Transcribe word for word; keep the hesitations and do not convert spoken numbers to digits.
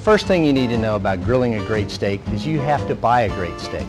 first thing you need to know about grilling a great steak is you have to buy a great steak.